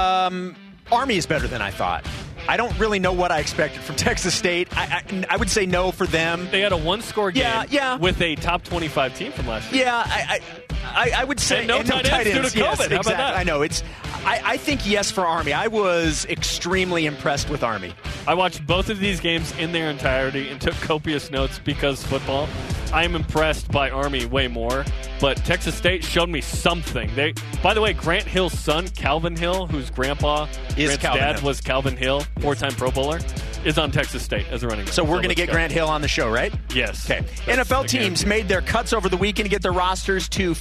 Army is better than I thought. I don't really know what I expected from Texas State. I would say no for them. They had a one-score game with a top 25 team from last year. Yeah, I would say and no tight ends due to COVID. Yes, How exactly. about that? I know. I think yes for Army. I was extremely impressed with Army. I watched both of these games in their entirety and took copious notes because football. I am impressed by Army way more, but Texas State showed me something. By the way, Grant Hill's son, Calvin Hill, whose Grant's dad was Calvin Hill, 4-time Pro Bowler, is on Texas State as a running back. So we're going to get Grant Hill on the show, right? Yes. Okay. NFL teams made their cuts over the weekend to get their rosters to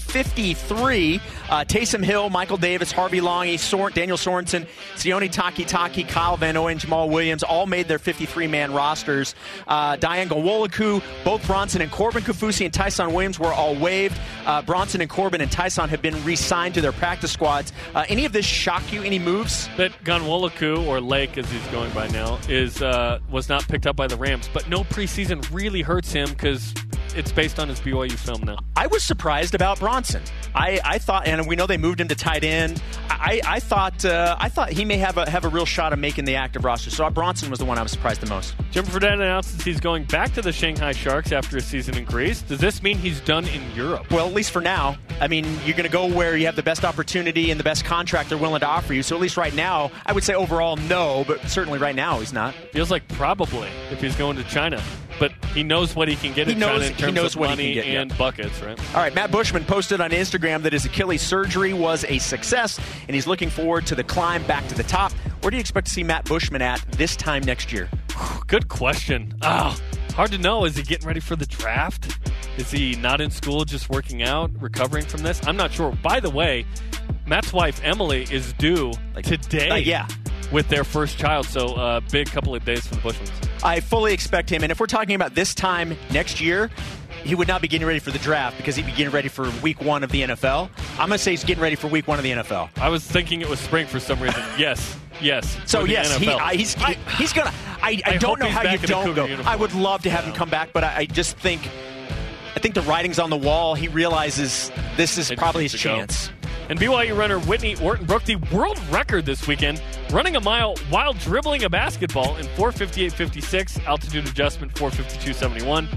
53. Taysom Hill, Michael Davis, Harvey Longy, Daniel Sorensen, Sione Takitaki, Kyle Van Noy, and Jamal Williams all made their 53-man rosters. Diane Gawolaku, both Bronson and Corbin Kaufusi and Tyson Williams were all waived. Bronson and Corbin and Tyson have been re-signed to their practice squads. Any of this shock you? Any moves? That Gawolaku, or Lake as he's going by now, was not picked up by the Rams, but no preseason really hurts him because it's based on his BYU film now. I was surprised about Bronson. I thought, and we know they moved him to tight end. I thought he may have a real shot of making the active roster. So Bronson was the one I was surprised the most. Jim Fredette announces he's going back to the Shanghai Sharks after a season in Greece. Does this mean he's done in Europe? Well, at least for now. I mean, you're going to go where you have the best opportunity and the best contract they're willing to offer you. So at least right now, I would say overall no, but certainly right now he's not. Feels like probably if he's going to China. But he knows what he can get in China in terms of money and buckets, right? All right, Matt Bushman posted on Instagram that his Achilles surgery was a success, and he's looking forward to the climb back to the top. Where do you expect to see Matt Bushman at this time next year? Good question. Hard to know. Is he getting ready for the draft? Is he not in school, just working out, recovering from this? I'm not sure. By the way, Matt's wife, Emily, is due today with their first child, so big couple of days for the Bushmans. I fully expect him, and if we're talking about this time next year, he would not be getting ready for the draft because he'd be getting ready for week 1 of the NFL. I'm going to say he's getting ready for week 1 of the NFL. I was thinking it was spring for some reason. Yes. So yes, he's going to. I don't know how you don't go. I would love to have him come back, but I just think the writing's on the wall. He realizes this is probably his chance. And BYU runner Whitney Orton broke the world record this weekend, running a mile while dribbling a basketball in 4:58.56, altitude adjustment 4:52.71.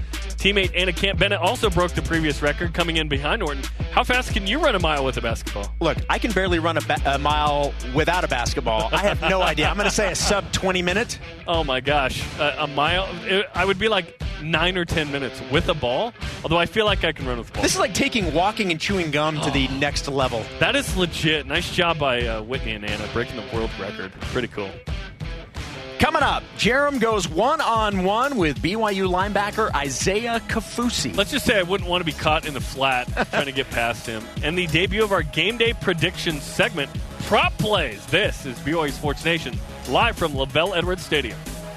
Teammate Anna Camp Bennett also broke the previous record, coming in behind Norton. How fast can you run a mile with a basketball? Look, I can barely run a mile without a basketball. I have no idea. I'm going to say a sub 20 minute. Oh my gosh, a mile. I would be like 9 or 10 minutes with a ball, although I feel like I can run with a ball. This is like taking walking and chewing gum to the next level. That is legit. Nice job by Whitney and Anna breaking the world record. Pretty cool. Coming up, Jerem goes one-on-one with BYU linebacker Isaiah Kaufusi. Let's just say I wouldn't want to be caught in the flat trying to get past him. And the debut of our Game Day Predictions segment, Prop Plays. This is BYU Sports Nation, live from LaVell Edwards Stadium.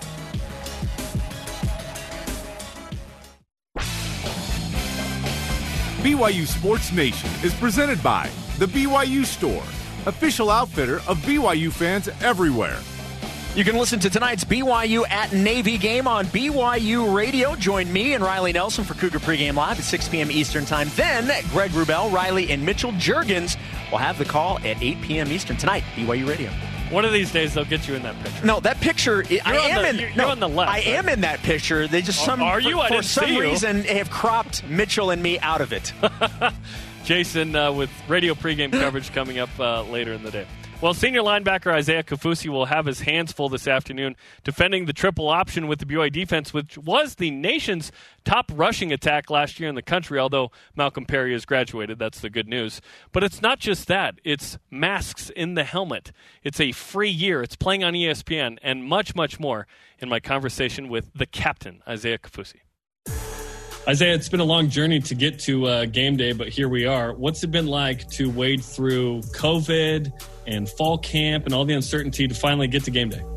BYU Sports Nation is presented by The BYU Store, official outfitter of BYU fans everywhere. You can listen to tonight's BYU at Navy game on BYU Radio. Join me and Riley Nelson for Cougar Pregame Live at 6 p.m. Eastern Time. Then Greg Wrubell, Riley, and Mitchell Juergens will have the call at 8 p.m. Eastern tonight, BYU Radio. One of these days, they'll get you in that picture. No, that picture, You're on the left. I am in that picture. They just Are you? for some reason have cropped Mitchell and me out of it. Jason with radio pregame coverage coming up later in the day. Well, senior linebacker Isaiah Kaufusi will have his hands full this afternoon defending the triple option with the BYU defense, which was the nation's top rushing attack last year in the country, although Malcolm Perry has graduated. That's the good news. But it's not just that. It's masks in the helmet. It's a free year. It's playing on ESPN and much, much more in my conversation with the captain, Isaiah Kaufusi. Isaiah, it's been a long journey to get to game day, but here we are. What's it been like to wade through COVID and fall camp and all the uncertainty to finally get to game day?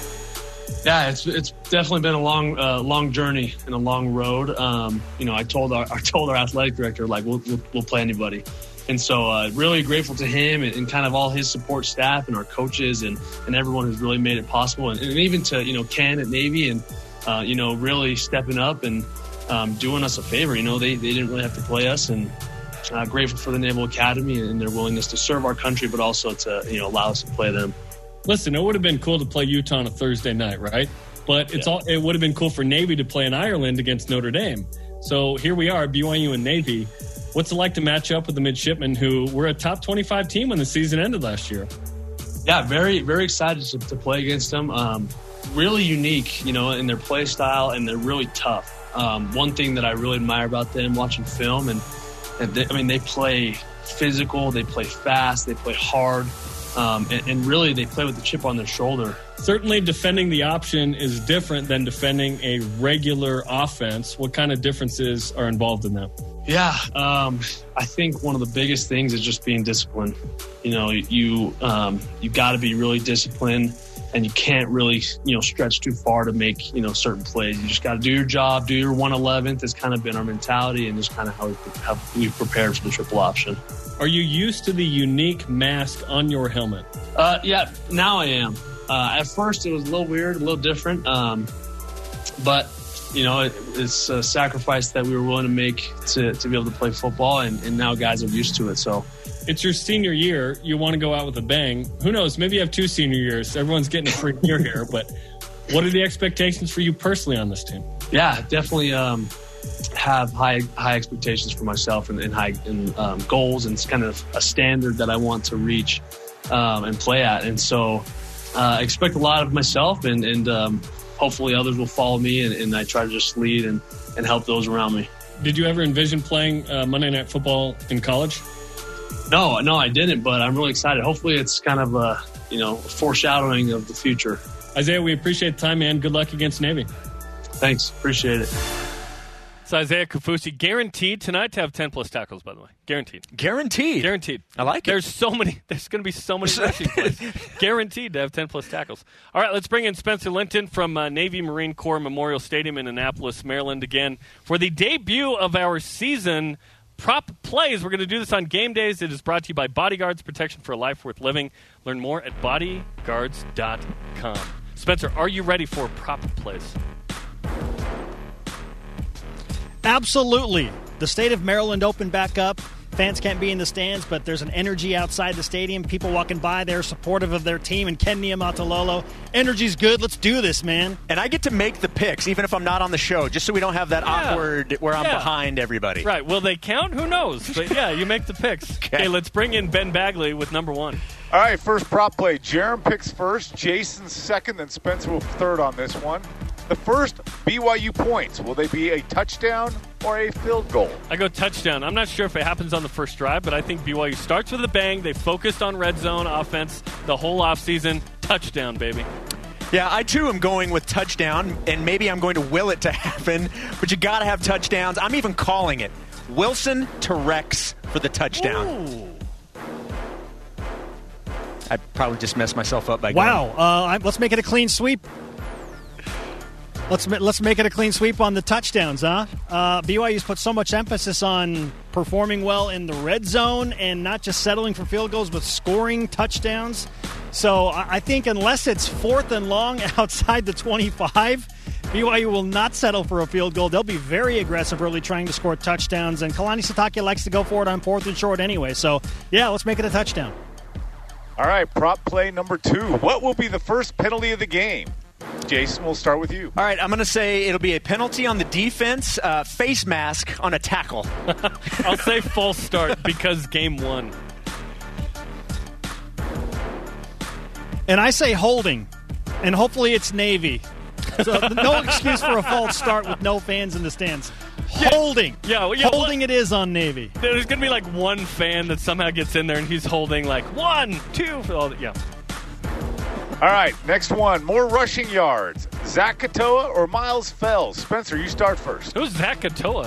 Yeah, it's definitely been a long journey and a long road. I told our athletic director, like, we'll play anybody. And so really grateful to him and kind of all his support staff and our coaches and everyone who's really made it possible. And even to, Ken at Navy and, really stepping up and doing us a favor. They didn't really have to play us, and grateful for the Naval Academy and their willingness to serve our country, but also to, allow us to play them. Listen, it would have been cool to play Utah on a Thursday night, right? But it would have been cool for Navy to play in Ireland against Notre Dame. So here we are, BYU and Navy. What's it like to match up with the midshipmen who were a top 25 team when the season ended last year? Yeah, very, very excited to play against them. Really unique, in their play style, and they're really tough. One thing that I really admire about them watching film, they play physical, they play fast, they play hard, and really they play with the chip on their shoulder. Certainly defending the option is different than defending a regular offense. What kind of differences are involved in that? Yeah, I think one of the biggest things is just being disciplined. You got to be really disciplined. And you can't really, stretch too far to make, certain plays. You just got to do your job, do your 111th. That's kind of been our mentality and just kind of how we've prepared for the triple option. Are you used to the unique mask on your helmet? Yeah, now I am. At first, it was a little weird, a little different. But, it's a sacrifice that we were willing to make to be able to play football. And now guys are used to it, so. It's your senior year. You want to go out with a bang. Who knows? Maybe you have 2 senior years. Everyone's getting a free year here. But what are the expectations for you personally on this team? Yeah, definitely have high expectations for myself and high goals. And it's kind of a standard that I want to reach and play at. And so expect a lot of myself and hopefully others will follow me. And I try to just lead and help those around me. Did you ever envision playing Monday Night Football in college? No, I didn't, but I'm really excited. Hopefully it's kind of a, foreshadowing of the future. Isaiah, we appreciate the time, man. Good luck against Navy. Thanks. Appreciate it. It's Isaiah Kaufusi, guaranteed tonight to have 10-plus tackles, by the way. Guaranteed. Guaranteed. I like it. There's going to be so many rushing plays. Guaranteed to have 10-plus tackles. All right, let's bring in Spencer Linton from Navy Marine Corps Memorial Stadium in Annapolis, Maryland, again for the debut of our season Prop Plays. We're going to do this on game days. It is brought to you by Bodyguards, protection for a life worth living. Learn more at bodyguards.com. Spencer, are you ready for Prop Plays? Absolutely. The state of Maryland opened back up. fans can't be in the stands, but there's an energy outside the stadium. People walking by, they're supportive of their team. And Ken Niumatalolo, energy's good. Let's do this, man. And I get to make the picks, even if I'm not on the show, just so we don't have that awkward where I'm behind everybody. Right. Will they count? Who knows? But, yeah, you make the picks. Okay, let's bring in Ben Bagley with number 1. All right, first prop play. Jerem picks first, Jason second, then Spencer will third on this one. The first BYU points, will they be a touchdown or a field goal? I go touchdown. I'm not sure if it happens on the first drive, but I think BYU starts with a bang. They focused on red zone offense the whole offseason. Touchdown, baby. Yeah, I too am going with touchdown, and maybe I'm going to will it to happen, but you got to have touchdowns. I'm even calling it Wilson to Rex for the touchdown. Ooh. I probably just messed myself up by going. Wow. Let's make it a clean sweep. Let's make it a clean sweep on the touchdowns, huh? BYU's put so much emphasis on performing well in the red zone and not just settling for field goals, but scoring touchdowns. So I think unless it's 4th and long outside the 25, BYU will not settle for a field goal. They'll be very aggressive early trying to score touchdowns, and Kalani Sitake likes to go for it on 4th and short anyway. So, yeah, let's make it a touchdown. All right, prop play number 2. What will be the first penalty of the game? Jason, we'll start with you. All right, I'm going to say it'll be a penalty on the defense, face mask on a tackle. I'll say false start because game 1. And I say holding, and hopefully it's Navy. So no excuse for a false start with no fans in the stands. Holding. Holding it is on Navy. There's going to be like one fan that somehow gets in there and he's holding like 1, 2 for all the, yeah. All right, next one. More rushing yards. Zach Katoa or Miles Fells? Spencer, you start first. Who's Zach Katoa?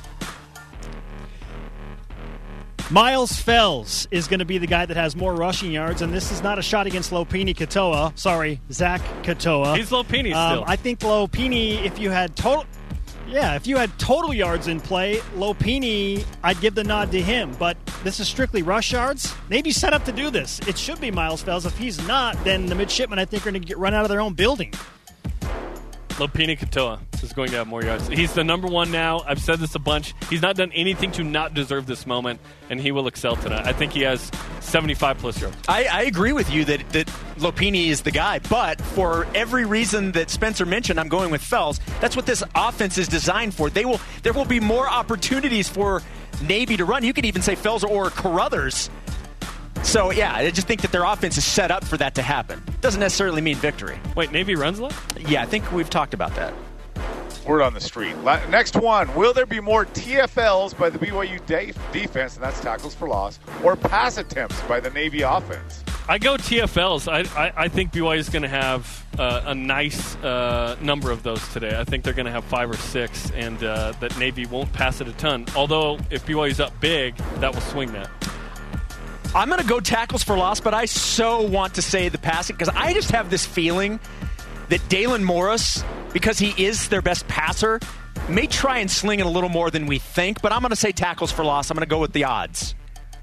Miles Fells is going to be the guy that has more rushing yards, and this is not a shot against Lopini Katoa. Sorry, Zach Katoa. He's Lopini still. I think Lopini, if you had total yards in play, Lopini, I'd give the nod to him. But this is strictly rush yards. Navy's set up to do this. It should be Miles Fells. If he's not, then the midshipmen, I think, are going to get run out of their own building. Lopini Katoa is going to have more yards. He's the number 1 now. I've said this a bunch. He's not done anything to not deserve this moment, and he will excel tonight. I think he has 75-plus yards. I agree with you that Lopini is the guy, but for every reason that Spencer mentioned, I'm going with Fells. That's what this offense is designed for. There will be more opportunities for Navy to run. You could even say Fells or Carruthers. So, yeah, I just think that their offense is set up for that to happen. Doesn't necessarily mean victory. Wait, Navy runs a lot? Yeah, I think we've talked about that. Word on the street. Next one. Will there be more TFLs by the BYU defense, and that's tackles for loss, or pass attempts by the Navy offense? I go TFLs. I think BYU is going to have a nice number of those today. I think they're going to have 5 or 6, and that Navy won't pass it a ton. Although, if BYU's up big, that will swing that. I'm going to go tackles for loss, but I so want to say the passing because I just have this feeling that Dalen Morris, because he is their best passer, may try and sling it a little more than we think, but I'm going to say tackles for loss. I'm going to go with the odds.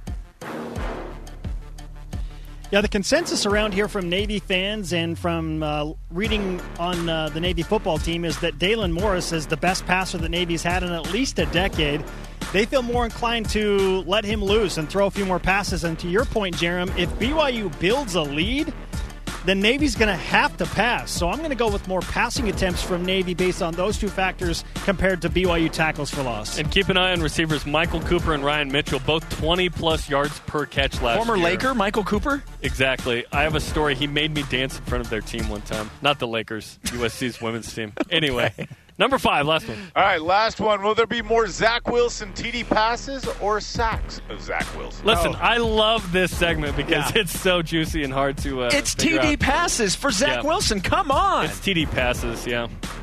Yeah, the consensus around here from Navy fans and from reading on the Navy football team is that Dalen Morris is the best passer that Navy's had in at least a decade. They feel more inclined to let him loose and throw a few more passes. And to your point, Jerem, if BYU builds a lead, then Navy's going to have to pass. So I'm going to go with more passing attempts from Navy based on those two factors compared to BYU tackles for loss. And keep an eye on receivers Michael Cooper and Ryan Mitchell, both 20-plus yards per catch last year. Former Laker, Michael Cooper? Exactly. I have a story. He made me dance in front of their team one time. Not the Lakers, USC's women's team. Anyway. Okay. Number 5, last one. All right, last one. Will there be more Zach Wilson TD passes or sacks of Zach Wilson? Listen, I love this segment because it's so juicy and hard to It's TD out. Passes for Zach Wilson. Come on. It's TD passes, yeah.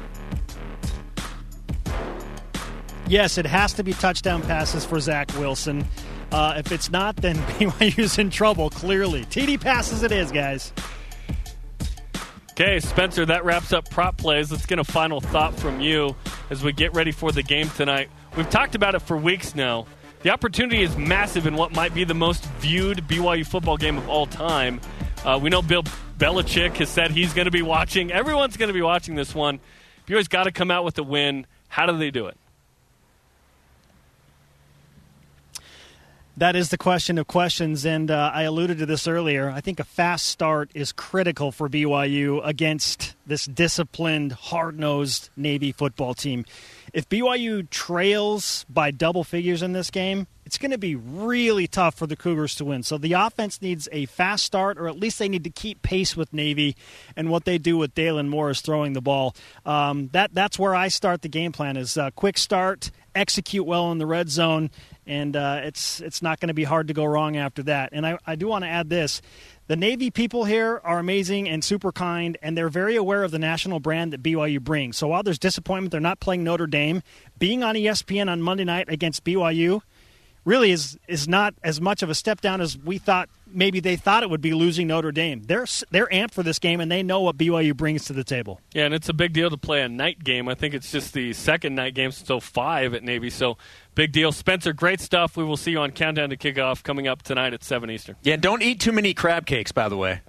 Yes, it has to be touchdown passes for Zach Wilson. If it's not, then BYU's in trouble, clearly. TD passes it is, guys. Okay, Spencer, that wraps up prop plays. Let's get a final thought from you as we get ready for the game tonight. We've talked about it for weeks now. The opportunity is massive in what might be the most viewed BYU football game of all time. We know Bill Belichick has said he's going to be watching. Everyone's going to be watching this one. BYU's got to come out with a win. How do they do it? That is the question of questions, and I alluded to this earlier. I think a fast start is critical for BYU against this disciplined, hard-nosed Navy football team. If BYU trails by double figures in this game, it's going to be really tough for the Cougars to win. So the offense needs a fast start, or at least they need to keep pace with Navy, and what they do with Dalen Moore is throwing the ball. That's where I start the game plan, is quick start, execute well in the red zone, and it's not going to be hard to go wrong after that. And I do want to add this. The Navy people here are amazing and super kind, and they're very aware of the national brand that BYU brings. So while there's disappointment they're not playing Notre Dame, being on ESPN on Monday night against BYU really is not as much of a step down as we thought. Maybe they thought it would be losing Notre Dame. They're amped for this game, and they know what BYU brings to the table. Yeah, and it's a big deal to play a night game. I think it's just the second night game, so 5 at Navy. So big deal. Spencer, great stuff. We will see you on Countdown to Kickoff coming up tonight at 7 Eastern. Yeah, don't eat too many crab cakes, by the way.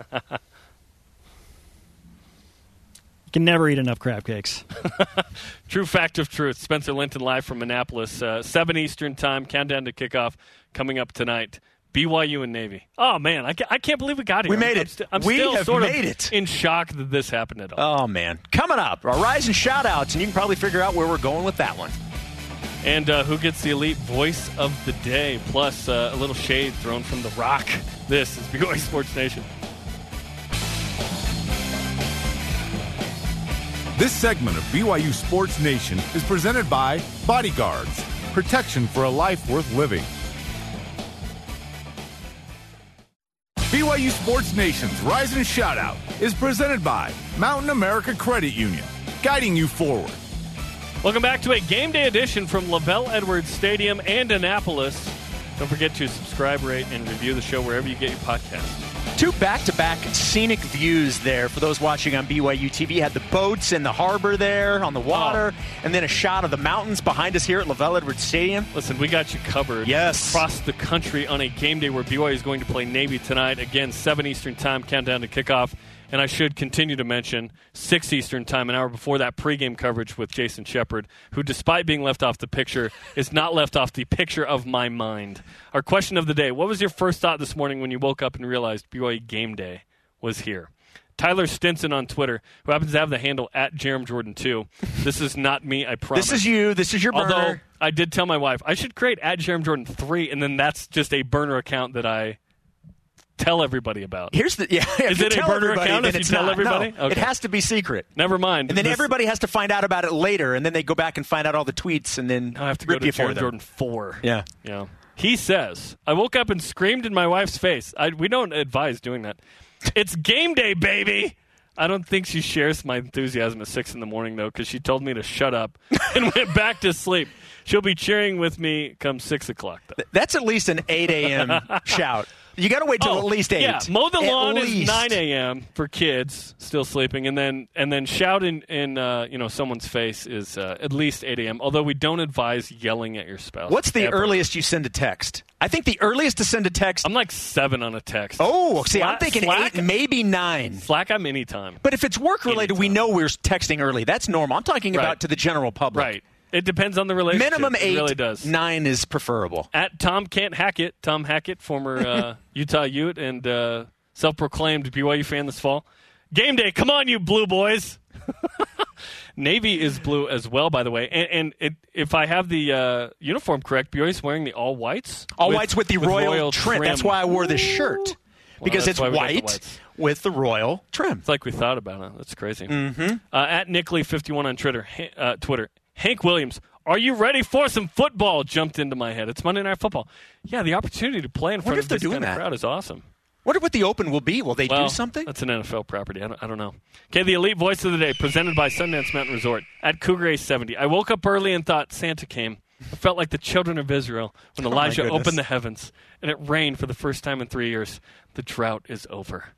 You can never eat enough crab cakes. True fact of truth. Spencer Linton live from Annapolis. 7 Eastern time, Countdown to Kickoff coming up tonight. BYU and Navy. Oh, man, I can't believe we got here. We made it. I'm we still have sort made of it. in shock that this happened at all. Oh, man. Coming up, our Rise and Shout-Outs, and you can probably figure out where we're going with that one. And who gets the elite voice of the day, plus a little shade thrown from The Rock. This is BYU Sports Nation. This segment of BYU Sports Nation is presented by Bodyguards, protection for a life worth living. BYU Sports Nation's Rise and Shoutout is presented by Mountain America Credit Union, guiding you forward. Welcome back to a game day edition from LaVell Edwards Stadium and Annapolis. Don't forget to subscribe, rate, and review the show wherever you get your podcasts. 2 back-to-back scenic views there for those watching on BYU TV. You had the boats in the harbor there on the water, and then a shot of the mountains behind us here at LaVell Edwards Stadium. Listen, we got you covered across the country on a game day where BYU is going to play Navy tonight. Again, 7 Eastern time, countdown to kickoff. And I should continue to mention 6 Eastern time, an hour before that, pregame coverage with Jason Shepard, who, despite being left off the picture, is not left off the picture of my mind. Our question of the day: what was your first thought this morning when you woke up and realized BYU game day was here? Tyler Stinson on Twitter, who happens to have the handle at JeremJordan2. This is not me, I promise. This is you. This is your burner. Although I did tell my wife I should create at JeremJordan3, and then that's just a burner account that I tell everybody about. Is it a burner account if you tell everybody? No, okay. It has to be secret. Never mind. And then everybody has to find out about it later, and then they go back and find out all the tweets, and then I have to go to Jordan 4. Yeah. He says, I woke up and screamed in my wife's face. We don't advise doing that. It's game day, baby. I don't think she shares my enthusiasm at 6 in the morning, though, because she told me to shut up and went back to sleep. She'll be cheering with me come 6 o'clock, though. That's at least an 8 a.m. shout. You got to wait till at least 8. Yeah, mow the lawn is 9 a.m. for kids still sleeping, and then shout in someone's face is at least 8 a.m. Although we don't advise yelling at your spouse. What's the ever. earliest you send a text? I think the earliest to send a text. I'm like 7 on a text. Oh, see, I'm thinking Slack, 8, maybe 9. Slack, I'm anytime. But if it's work related, we know we're texting early. That's normal. I'm talking about to the general public. Right. It depends on the relationship. Minimum 8, it really does. 9 is preferable. At Tom Can't Hack It, Tom Hackett, former Utah Ute and self-proclaimed BYU fan this fall. Game day, come on, you blue boys. Navy is blue as well, by the way. And if I have the uniform correct, BYU's wearing the all-whites. All-whites with the royal trim. That's why I wore this shirt. Because it's white with the royal trim. It's like we thought about it. That's crazy. Mm-hmm. At Nickley51 on Twitter, Hank Williams, are you ready for some football? Jumped into my head. It's Monday Night Football. Yeah, the opportunity to play in front of this kind of crowd is awesome. Wonder what the Open will be. Will they do something? That's an NFL property. I don't know. Okay, the elite voice of the day, presented by Sundance Mountain Resort at Cougar A70. I woke up early and thought Santa came. I felt like the children of Israel when Elijah opened the heavens and it rained for the first time in 3 years. The drought is over.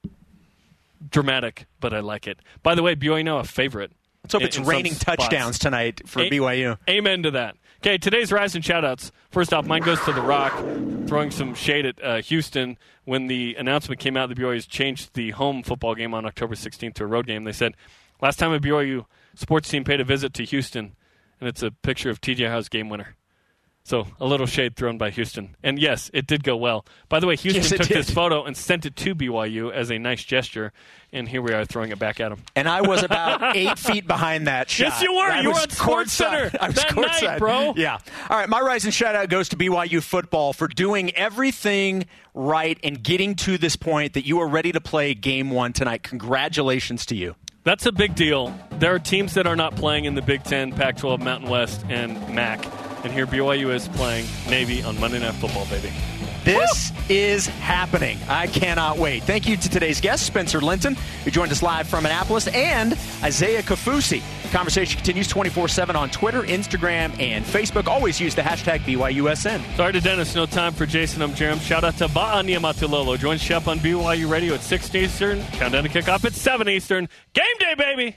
Dramatic, but I like it. By the way, BYU now a favorite. Let's hope it's raining touchdowns tonight for BYU. Amen to that. Okay, today's Rise and Shoutouts. First off, mine goes to The Rock, throwing some shade at Houston. When the announcement came out that BYU has changed the home football game on October 16th to a road game, they said, last time a BYU sports team paid a visit to Houston, and it's a picture of TJ Howe's game winner. So a little shade thrown by Houston. And yes, it did go well. By the way, Houston took this photo and sent it to BYU as a nice gesture. And here we are throwing it back at them. And I was about 8 feet behind that shot. Yes, you were. You were at Sports Center that night, bro. Yeah. All right, my rising shout-out goes to BYU football for doing everything right and getting to this point that you are ready to play Game 1 tonight. Congratulations to you. That's a big deal. There are teams that are not playing in the Big Ten, Pac-12, Mountain West, and MAC. And here BYU is playing Navy on Monday Night Football, baby. This is happening. I cannot wait. Thank you to today's guest, Spencer Linton, who joined us live from Annapolis, and Isaiah Kafusi. The conversation continues 24/7 on Twitter, Instagram, and Facebook. Always use the hashtag BYUSN. Sorry to Dennis, no time for Jason. I'm Jerem. Shout out to Ba'ania Matulolo. Join Shep on BYU Radio at 6 Eastern. Countdown to kickoff at 7 Eastern. Game day, baby!